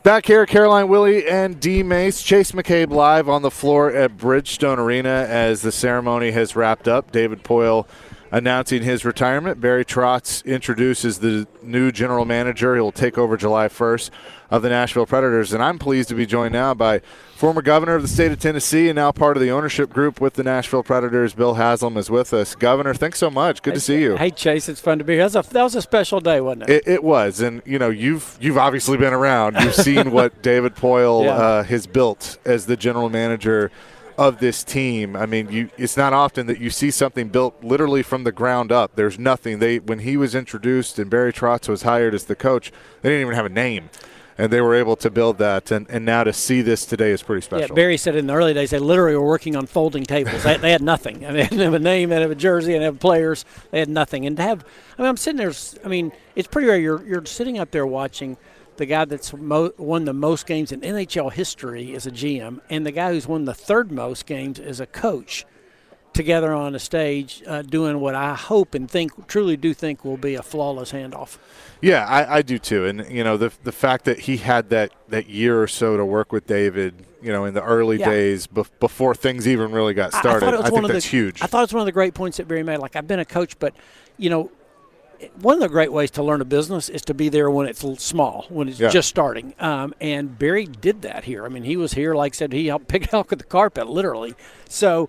Back here, Caroline Willie and D. Mace. Chase McCabe live on the floor at Bridgestone Arena as the ceremony has wrapped up. David Poile announcing his retirement. Barry Trotz introduces the new general manager. He'll take over July 1st of the Nashville Predators. And I'm pleased to be joined now by former governor of the state of Tennessee and now part of the ownership group with the Nashville Predators. Bill Haslam is with us. Governor, thanks so much. Good to see you. Hey, Chase, it's fun to be here. That was a special day, wasn't it? It was. And, you know, you've obviously been around. You've seen what David Poile has built as the general manager of this team. I mean, it's not often that you see something built literally from the ground up. There's nothing. When he was introduced and Barry Trotz was hired as the coach, they didn't even have a name. And they were able to build that, and now to see this today is pretty special. Yeah, Barry said in the early days they literally were working on folding tables. They had nothing. I mean, they didn't have a name, they didn't have a jersey, they didn't have players. They had nothing. And to have, I mean, I'm sitting there. I mean, it's pretty rare. You're sitting up there watching the guy that's won the most games in NHL history as a GM, and the guy who's won the third most games as a coach, together on a stage doing what I hope and truly do think will be a flawless handoff. Yeah, I do too. And, you know, the fact that he had that year or so to work with David, you know, in the early days before things even really got started, I think that's huge. I thought it's one of the great points that Barry made. Like, I've been a coach, but, you know, one of the great ways to learn a business is to be there when it's small, when it's just starting. And Barry did that here. I mean, he was here, like I said, he helped pick out the carpet, literally. So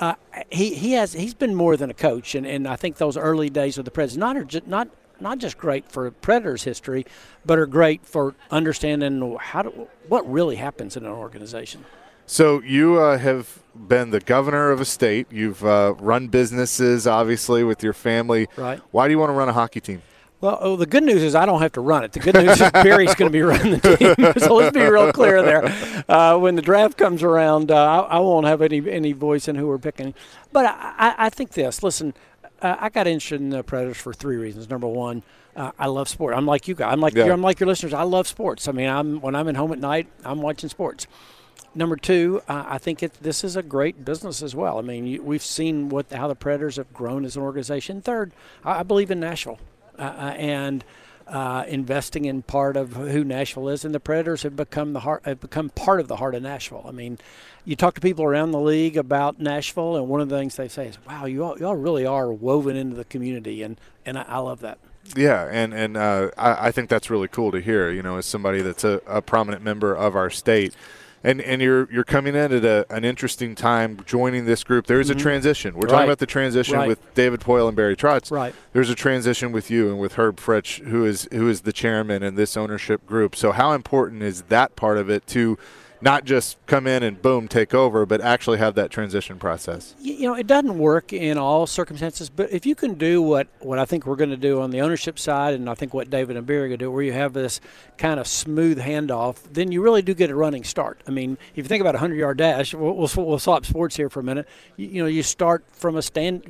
he's been more than a coach, and I think those early days of the Predators not just great for Predators history, but are great for understanding what really happens in an organization. So you have been the governor of a state. You've run businesses, obviously, with your family. Right. Why do you want to run a hockey team? Well, the good news is I don't have to run it. The good news is Barry's going to be running the team. So let's be real clear there. When the draft comes around, I won't have any voice in who we're picking. But I think this. Listen, I got interested in the Predators for three reasons. Number one, I love sport. I'm like you guys. I'm like your listeners. I love sports. I mean, when I'm at home at night, I'm watching sports. Number two, I think this is a great business as well. I mean, we've seen how the Predators have grown as an organization. Third, I believe in Nashville and investing in part of who Nashville is, and the Predators have become part of the heart of Nashville. I mean, you talk to people around the league about Nashville, and one of the things they say is, "Wow, y'all really are woven into the community," and I love that. Yeah, and I think that's really cool to hear. You know, as somebody that's a prominent member of our state. And you're coming in at an interesting time joining this group. There is a transition. We're talking about the transition with David Poile and Barry Trotz. Right. There's a transition with you and with Herb Fritsch, who is the chairman in this ownership group. So how important is that part of it to not just come in and boom, take over, but actually have that transition process? You know, it doesn't work in all circumstances, but if you can do what I think we're going to do on the ownership side, and I think what David and Barry are going to do, where you have this kind of smooth handoff, then you really do get a running start. I mean, if you think about a 100-yard dash, we'll swap sports here for a minute. You know, you start from a stand,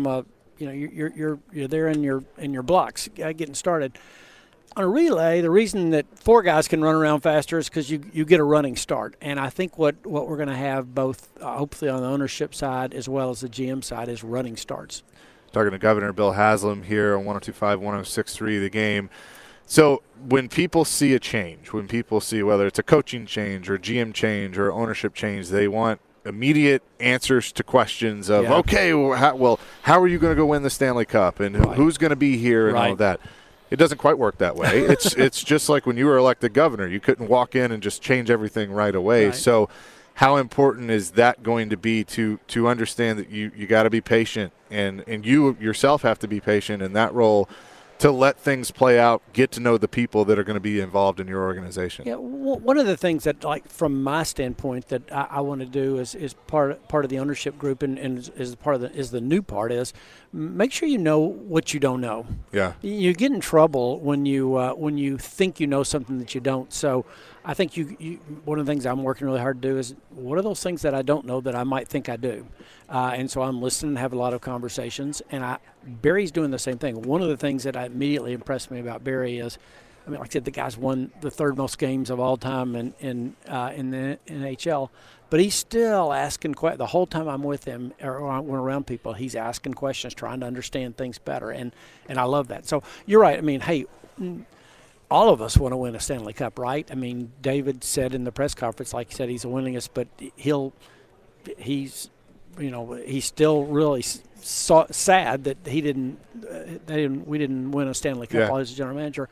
you're there in your blocks getting started. On a relay, the reason that four guys can run around faster is because you get a running start. And I think what we're going to have both hopefully on the ownership side as well as the GM side is running starts. Talking to Governor Bill Haslam here on 102.5, 106.3 The Game. So when people see a change, when people see whether it's a coaching change or GM change or ownership change, they want immediate answers to questions of, okay, well, how are you going to go win the Stanley Cup? And who's going to be here and all of that? It doesn't quite work that way. It's just like when you were elected governor. You couldn't walk in and just change everything right away. Right. So how important is that going to be to understand that you got to be patient and you yourself have to be patient in that role to let things play out, get to know the people that are going to be involved in your organization? Yeah, one of the things that, like, from my standpoint, that I want to do is part of the ownership group and is the new part is make sure you know what you don't know. Yeah, you get in trouble when you think you know something that you don't. So I think you one of the things I'm working really hard to do is what are those things that I don't know that I might think I do, and so I'm listening, have a lot of conversations, and Barry's doing the same thing. One of the things that immediately impressed me about Barry is, I mean, like I said, the guy's won the third most games of all time in the NHL, but he's still asking questions. The whole time I'm with him or when around people, he's asking questions, trying to understand things better, and I love that. So you're right. I mean, hey, all of us want to win a Stanley Cup, right? I mean, David said in the press conference, like he said, he's a winningest, but he's still really sad that we didn't win a Stanley Cup while he was general manager.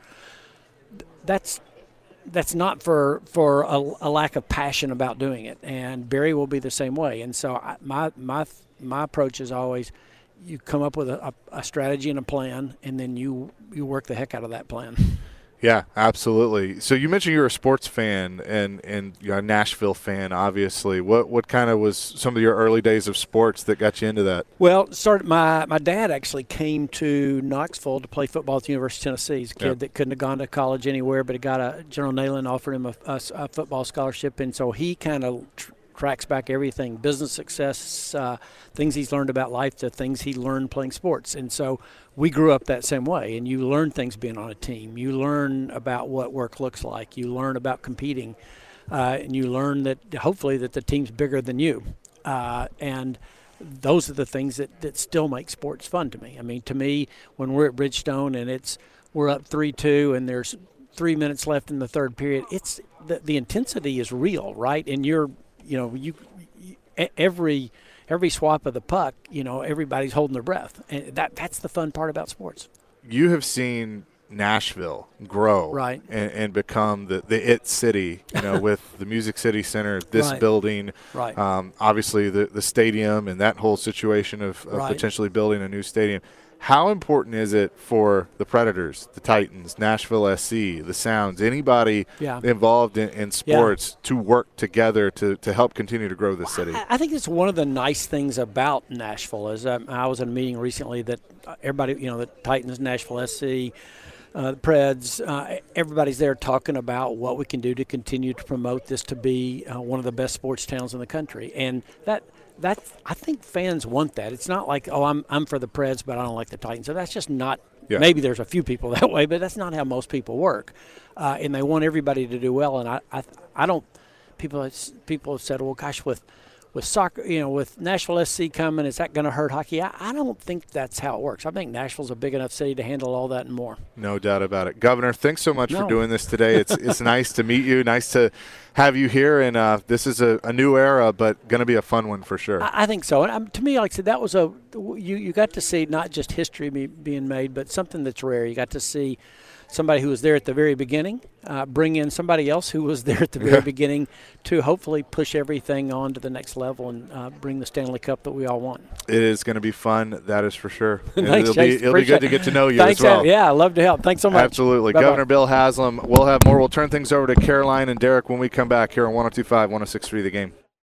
That's not for a lack of passion about doing it, and Barry will be the same way. And so my approach is always, you come up with a strategy and a plan, and then you work the heck out of that plan. Yeah, absolutely. So you mentioned you're a sports fan and you're a Nashville fan, obviously. What kind of was some of your early days of sports that got you into that? Well, my dad actually came to Knoxville to play football at the University of Tennessee. He's a kid that couldn't have gone to college anywhere, but General Neyland offered him a football scholarship, and so he kind of tracks back everything, business success, things he's learned about life to things he learned playing sports. And so we grew up that same way, and you learn things being on a team. You learn about what work looks like. You learn about competing, and you learn that hopefully that the team's bigger than you. And those are the things that still make sports fun to me. I mean, to me, when we're at Bridgestone and we're up 3-2 and there's 3 minutes left in the third period, it's the intensity is real, right? And every swap of the puck, everybody's holding their breath, and that's the fun part about sports. You have seen Nashville grow, right, and become the it city, with the Music City Center, this building, right. Obviously the stadium and that whole situation of potentially building a new stadium. How important is it for the Predators, the Titans, Nashville SC, the Sounds, anybody involved in sports to work together to help continue to grow this city? I think it's one of the nice things about Nashville. Is I was in a meeting recently that everybody, the Titans, Nashville SC, the Preds, everybody's there talking about what we can do to continue to promote this to be one of the best sports towns in the country. And I think fans want that. It's not like, I'm for the Preds, but I don't like the Titans. So that's just not. Yeah. Maybe there's a few people that way, but that's not how most people work. And they want everybody to do well. And I don't. People have said, well, gosh, with soccer, with Nashville SC coming, is that going to hurt hockey? I don't think that's how it works. I think Nashville's a big enough city to handle all that and more. No doubt about it. Governor, thanks so much for doing this today. It's nice to meet you. Nice to have you here. And this is a new era, but going to be a fun one for sure. I think so. And to me, like I said, that was you got to see not just history being made, but something that's rare. You got to see somebody who was there at the very beginning, bring in somebody else who was there at the very beginning to hopefully push everything on to the next level and bring the Stanley Cup that we all want. It is going to be fun, that is for sure. Thanks, it'll be good to get to know you Thanks, as well. Yeah, I'd love to help. Thanks so much. Absolutely. Bye-bye. Governor Bill Haslam. We'll have more. We'll turn things over to Caroline and Derek when we come back here on 102.5, 106.3 The Game.